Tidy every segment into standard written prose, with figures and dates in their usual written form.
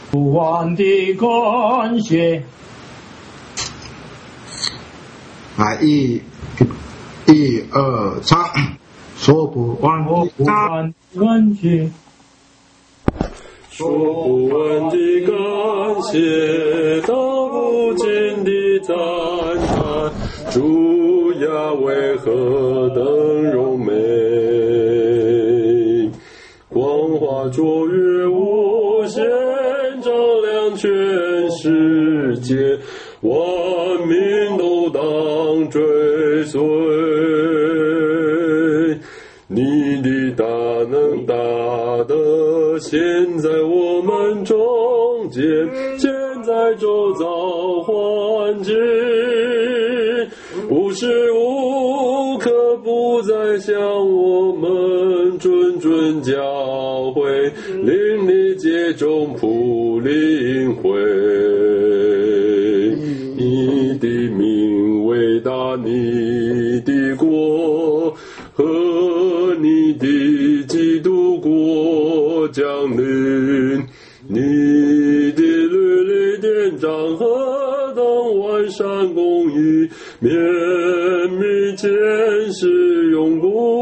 不完的感谢。 一二三，说不完的感谢， 说不完的感谢，道不尽的赞叹，主呀为何等荣美，光华卓越无限，照亮全世界，万民都当追随，你的大能大德现在我们中间，现在周遭环境，无时无刻不在向我们谆教诲，令你界中普灵会，你的名伟大，你的国和你的基督国降临，你的律例典章何等完善公义，绵密坚实永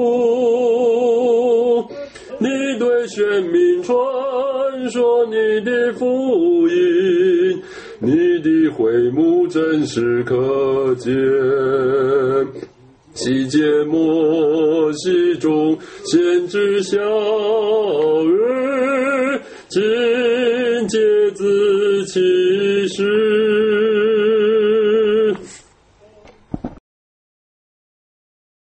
固，你对选民传说你的福音，你的会幕真实可见，细节摩西中先知晓谕，